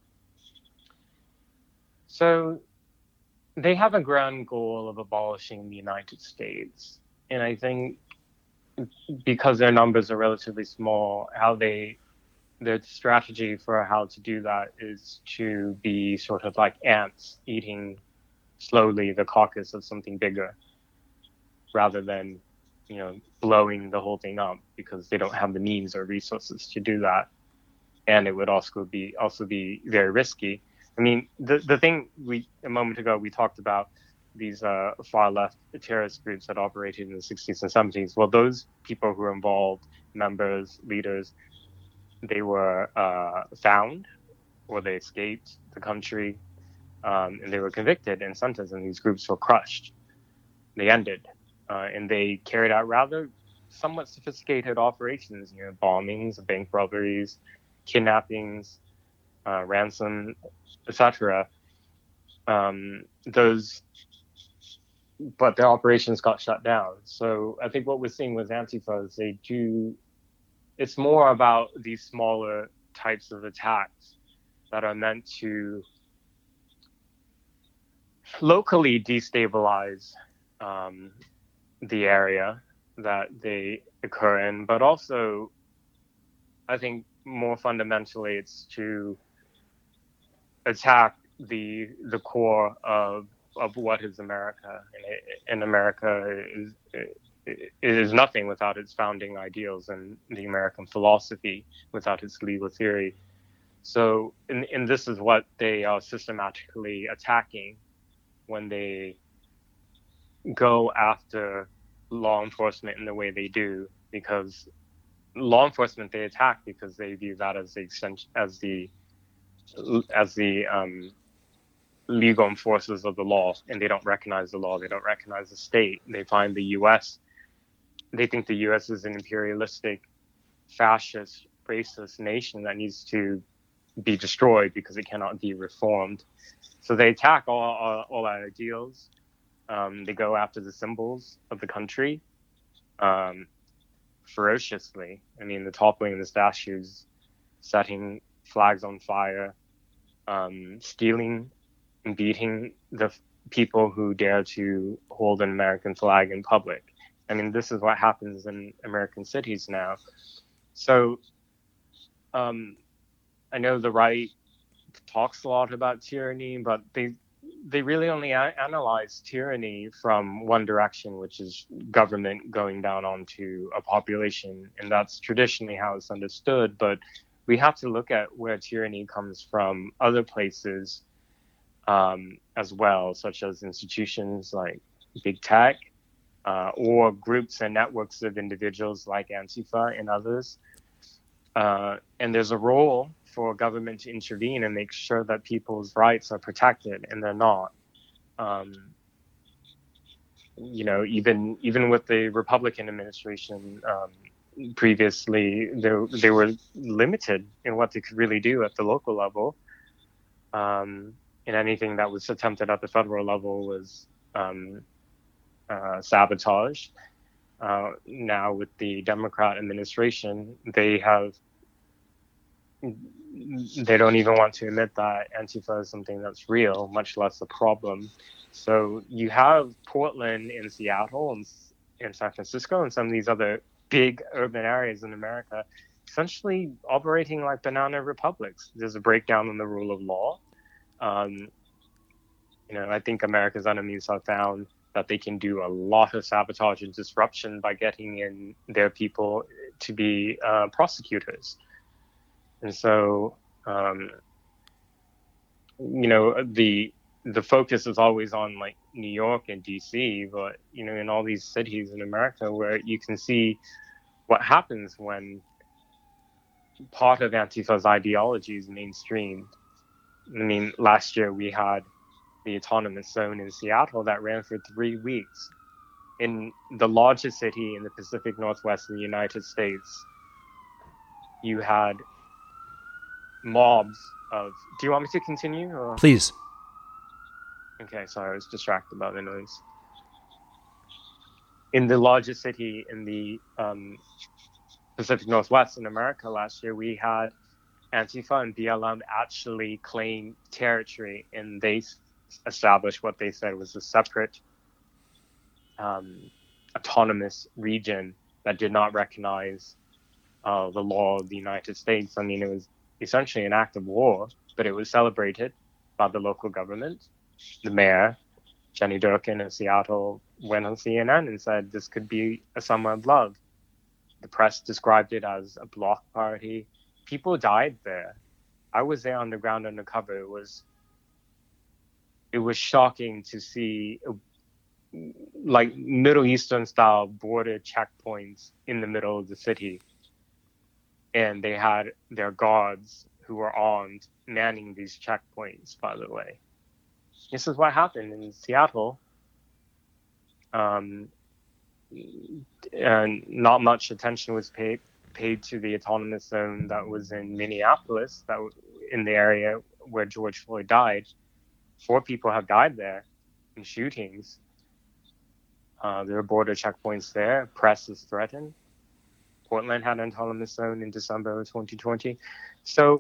So they have a grand goal of abolishing the United States. And I think because their numbers are relatively small, how they, their strategy for how to do that is to be sort of like ants eating slowly the carcass of something bigger rather than, you know, blowing the whole thing up, because they don't have the means or resources to do that. And it would also be also be very risky. I mean, the the thing we a moment ago we talked about these uh, far left terrorist groups that operated in the sixties and seventies. Well, those people who were involved, members, leaders, they were uh, found or they escaped the country, um, and they were convicted and sentenced, and these groups were crushed. They ended, uh, and they carried out rather somewhat sophisticated operations, you know, bombings, bank robberies, kidnappings, uh, ransom, et cetera. Um, those but their operations got shut down. So I think what we're seeing with Antifa is they do, it's more about these smaller types of attacks that are meant to locally destabilize um, the area that they occur in, but also I think more fundamentally it's to attack the the core of of what is America. And, and America is it is nothing without its founding ideals and the American philosophy without its legal theory. So, and, and this is what they are systematically attacking when they go after law enforcement in the way they do, because law enforcement they attack because they view that as the extension, as the as the um, legal enforcers of the law, and they don't recognize the law. They don't recognize the state. They find the U S. They think the U S is an imperialistic, fascist, racist nation that needs to be destroyed because it cannot be reformed. So they attack all all, all our ideals. Um, they go after the symbols of the country um, ferociously. I mean, the toppling of the statues, setting flags on fire, um, stealing and beating the f- people who dare to hold an American flag in public. I mean, this is what happens in American cities now. So um, I know the right talks a lot about tyranny, but they they really only a- analyze tyranny from one direction, which is government going down onto a population, and that's traditionally how it's understood. But we have to look at where tyranny comes from other places um, as well, such as institutions like big tech, uh, or groups and networks of individuals like Antifa and others. Uh, and there's a role for government to intervene and make sure that people's rights are protected, and they're not. Um, you know, even even with the Republican administration um, previously, they, they were limited in what they could really do at the local level. Um, and anything that was attempted at the federal level was um, uh, sabotage. Uh, now with the Democrat administration, they have they don't even want to admit that Antifa is something that's real, much less a problem. So you have Portland and Seattle and, and San Francisco and some of these other big urban areas in America essentially operating like banana republics. There's a breakdown in the rule of law. Um, you know, I think America's enemies have found that they can do a lot of sabotage and disruption by getting in their people to be uh, prosecutors. And so, um, you know, the the focus is always on like New York and D C, but you know, in all these cities in America where you can see what happens when part of Antifa's ideology is mainstream. I mean, last year we had the autonomous zone in Seattle that ran for three weeks. In the largest city in the Pacific Northwest of the United States, you had mobs of. Do you want me to continue? Or?
Please.
Okay, sorry, I was distracted by the noise. In the largest city in the um, Pacific Northwest in America last year, we had Antifa and B L M actually claim territory, and they established what they said was a separate um, autonomous region that did not recognize uh, the law of the United States. I mean, it was essentially an act of war, but it was celebrated by the local government. The mayor, Jenny Durkin in Seattle, went on C N N and said this could be a summer of love. The press described it as a block party. People died there. I was there on the ground undercover. It was it was shocking to see like Middle Eastern style border checkpoints in the middle of the city. And they had their guards who were armed manning these checkpoints, by the way. This is what happened in Seattle. Um, and not much attention was paid paid to the autonomous zone that was in Minneapolis, that w- in the area where George Floyd died. Four people have died there in shootings. Uh, there are border checkpoints there. Press is threatened. Portland had an autonomous zone in December of twenty twenty. So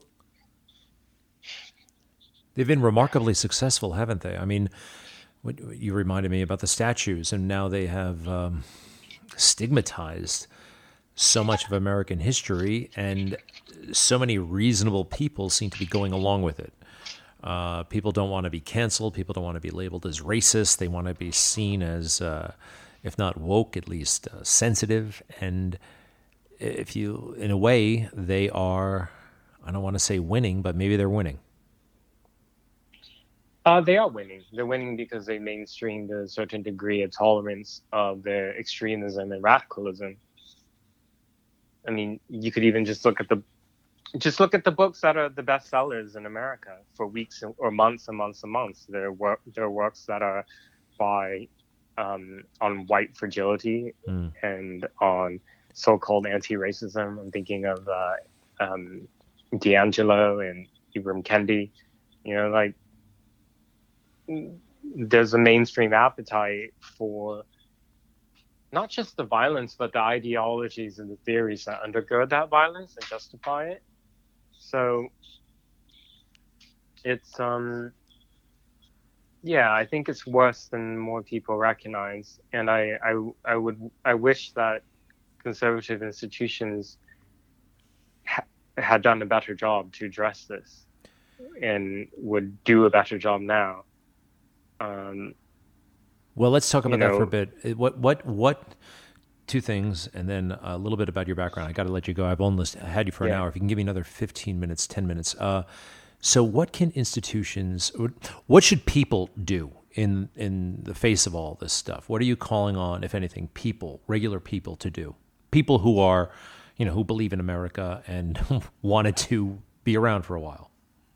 they've been remarkably successful, haven't they? I mean, what, you reminded me about the statues, and now they have um, stigmatized so much of American history, and so many reasonable people seem to be going along with it. Uh, people don't want to be canceled. People don't want to be labeled as racist. They want to be seen as, uh, if not woke, at least uh, sensitive. And if you, in a way, they are, I don't want to say winning, but maybe they're winning.
Uh, they are winning. They're winning because they mainstreamed a certain degree of tolerance of their extremism and radicalism. I mean, you could even just look at the just look at the books that are the best sellers in America for weeks or months and months and months. There are work, there are works that are by um, on white fragility mm. and on so-called anti-racism. I'm thinking of uh, um, D'Angelo and Ibram Kendi. You know, like there's a mainstream appetite for not just the violence, but the ideologies and the theories that undergird that violence and justify it. So it's, um, yeah, I think it's worse than more people recognize. And I, I, I would, I wish that conservative institutions ha- had done a better job to address this and would do a better job now. Um,
well, let's talk about that
know,
for a bit. What, what, what, two things, and then a little bit about your background. I got to let you go. I've almost had you for an
yeah.
hour. If you can give me another fifteen minutes, ten minutes. Uh, so what can institutions, what should people do in, in the face of all this stuff? What are you calling on, if anything, people, regular people to do? People who are, you know, who believe in America and wanted to be around for a while.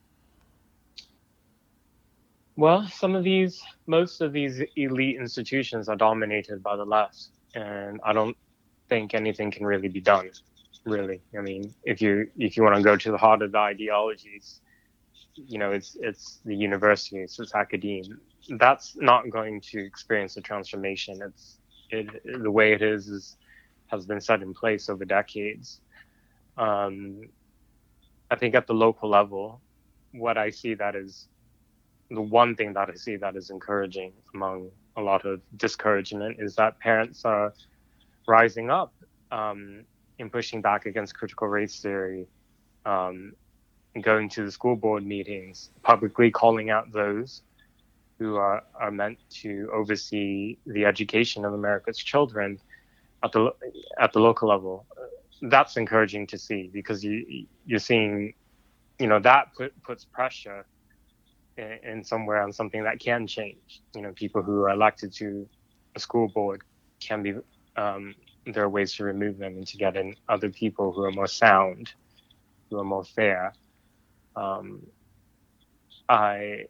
Well, some of these, most of these elite institutions are dominated by the left, and I don't think anything can really be done. Really, I mean, if you if you want to go to the heart of the ideologies, you know, it's it's the universities, it's academia. That's not going to experience a transformation. It's it, the way it is is has been set in place over decades. Um, I think at the local level, what I see that is. The one thing that I see that is encouraging among a lot of discouragement is that parents are rising up um, in pushing back against critical race theory, um, and going to the school board meetings, publicly calling out those who are, are meant to oversee the education of America's children at the at the local level. That's encouraging to see because you you're seeing, you know, that put, puts pressure in somewhere on something that can change. You know, people who are elected to a school board can be, um, there are ways to remove them and to get in other people who are more sound, who are more fair. Um, I,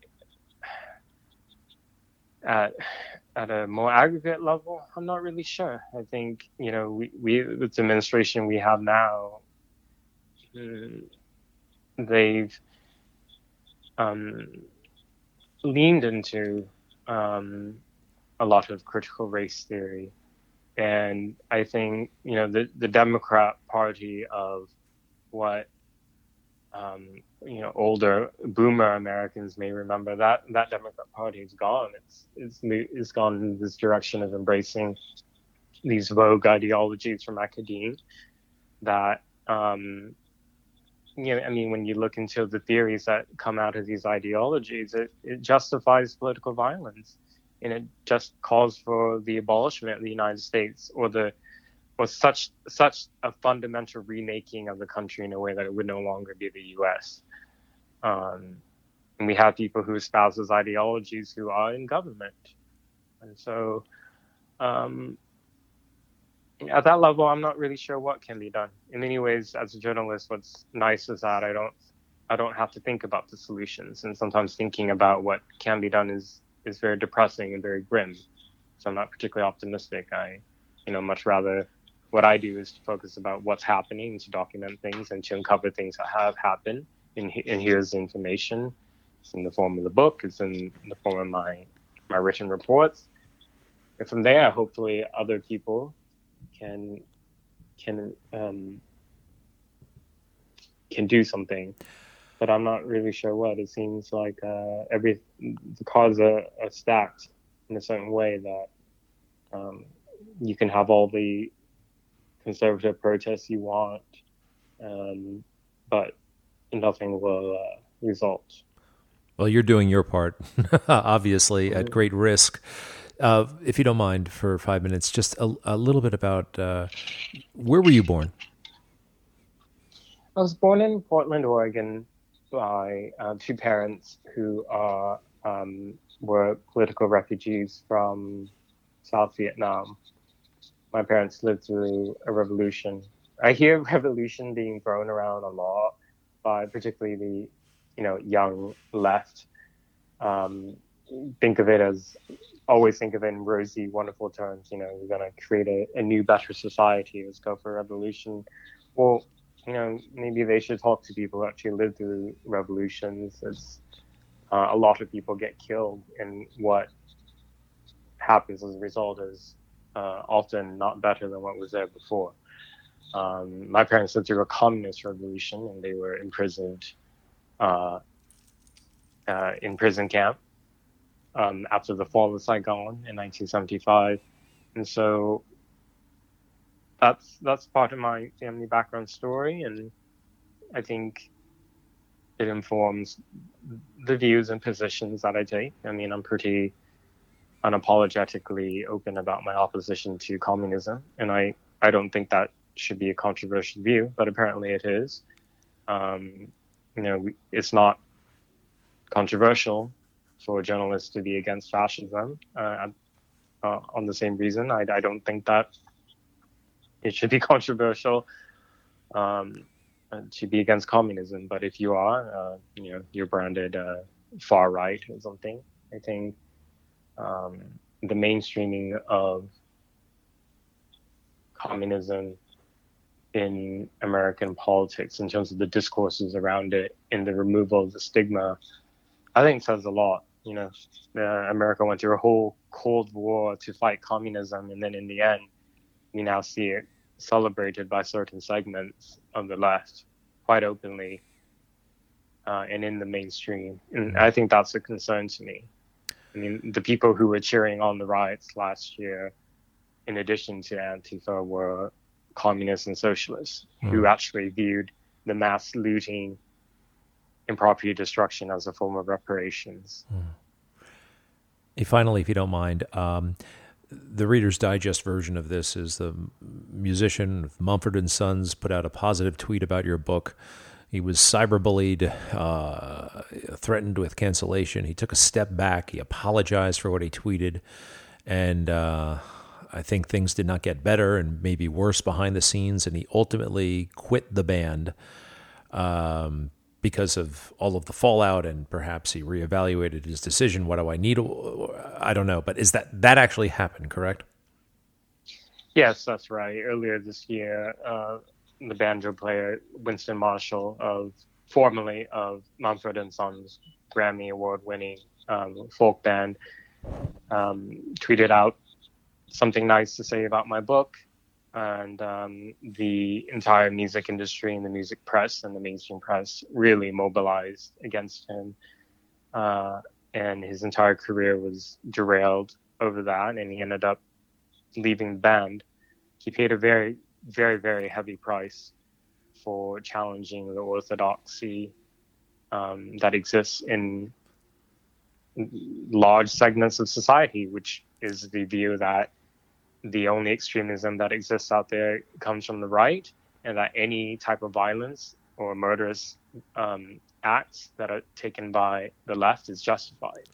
at, at a more aggregate level, I'm not really sure. I think, you know, we, we with the administration we have now, they've, um, leaned into um, a lot of critical race theory. And I think, you know, the, the Democrat Party of what, um, you know, older boomer Americans may remember, that that Democrat Party is gone. It's, it's, it's gone in this direction of embracing these vogue ideologies from academia that, um, you know, I mean, when you look into the theories that come out of these ideologies, it, it justifies political violence, and it just calls for the abolishment of the United States or the or such such a fundamental remaking of the country in a way that it would no longer be the U S. Um, and we have people who espouse those ideologies who are in government, and so. Um, At that level, I'm not really sure what can be done. In many ways, as a journalist, what's nice is that I don't, I don't have to think about the solutions. And sometimes thinking about what can be done is is very depressing and very grim. So I'm not particularly optimistic. I, you know, much rather what I do is to focus about what's happening and to document things and to uncover things that have happened. And, and here's the information. It's in the form of the book. It's in the form of my my written reports. and from there, hopefully, other people can can um, can do something. But I'm not really sure what. It seems like uh, every the cards are, are stacked in a certain way that um, you can have all the conservative protests you want, um, but nothing will uh, result.
Well, you're doing your part, obviously, at great risk. Uh, if you don't mind, for five minutes, just a, a little bit about uh, where were you born?
I was born in Portland, Oregon, by uh, two parents who are um, were political refugees from South Vietnam. My parents lived through a revolution. I hear revolution being thrown around a lot by particularly the, you know, young left. Um, think of it as always think of it in rosy, wonderful terms. You know, we're going to create a, a new, better society. Let's go for a revolution. Well, you know, maybe they should talk to people who actually lived through revolutions. It's uh, a lot of people get killed, and what happens as a result is uh, often not better than what was there before. Um, my parents lived through a communist revolution, and they were imprisoned uh, uh, in prison camp um, after the fall of Saigon in nineteen seventy-five, and so that's that's part of my family background story, and I think it informs the views and positions that I take. I mean, I'm pretty unapologetically open about my opposition to communism, and I, I don't think that should be a controversial view, but apparently it is. Um, you know, it's not controversial for journalists to be against fascism uh, uh, on the same reason. I, I don't think that it should be controversial um, to be against communism, but if you are, uh, you know, you're branded uh, far right or something. I think um, the mainstreaming of communism in American politics, in terms of the discourses around it and the removal of the stigma, I think says a lot. You know, uh, America went through a whole Cold War to fight communism, and then in the end, we now see it celebrated by certain segments of the left quite openly uh, and in the mainstream. And I think that's a concern to me. I mean, the people who were cheering on the riots last year, in addition to Antifa, were communists and socialists mm. who actually viewed the mass looting and property destruction as a form of reparations.
Mm. Hey, finally, if you don't mind, um, the Reader's Digest version of this is the musician Mumford and Sons put out a positive tweet about your book. He was cyberbullied, uh, threatened with cancellation. He took a step back. He apologized for what he tweeted. And uh, I think things did not get better and maybe worse behind the scenes. And he ultimately quit the band um, because of all of the fallout. And perhaps he reevaluated his decision. What do I need? I don't know. But is that that actually happened, correct?
Yes, that's right. Earlier this year, uh, the banjo player Winston Marshall, of formerly of Mumford and Sons, Grammy Award-winning um, folk band, um, tweeted out something nice to say about my book, and um, the entire music industry and the music press and the mainstream press really mobilized against him, uh, and his entire career was derailed over that, and he ended up leaving the band. He paid a very very, very heavy price for challenging the orthodoxy um, that exists in large segments of society, which is the view that the only extremism that exists out there comes from the right, and that any type of violence or murderous um, acts that are taken by the left is justified.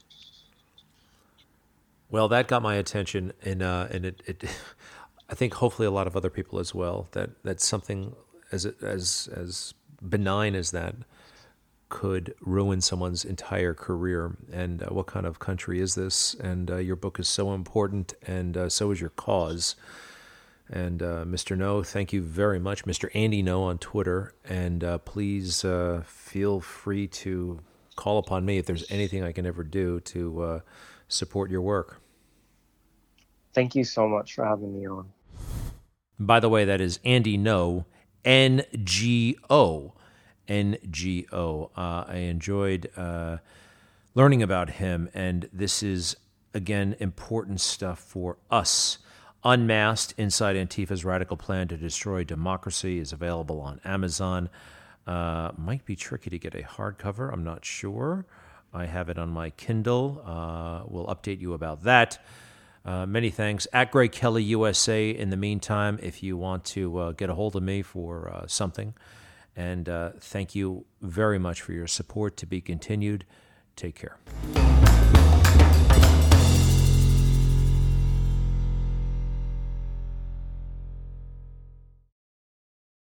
Well, that got my attention, and uh, and it, it I think hopefully a lot of other people as well. That that's something as as as benign as that could ruin someone's entire career. And uh, what kind of country is this? And uh, your book is so important, and uh, so is your cause. And uh, Mister No, thank you very much, Mister Andy No on Twitter. And uh, please uh, feel free to call upon me if there's anything I can ever do to uh, support your work.
Thank you so much for having me on.
By the way, that is Andy Ngo, N G O. N G O. Uh, I enjoyed uh, learning about him, and this is, again, important stuff for us. Unmasked, Inside Antifa's Radical Plan to Destroy Democracy is available on Amazon. Uh, might be tricky to get a hardcover. I'm not sure. I have it on my Kindle. Uh, we'll update you about that. Uh, many thanks. At Greg Kelly U S A in the meantime, if you want to uh, get a hold of me for uh, something. And uh, thank you very much for your support. To be continued. Take care.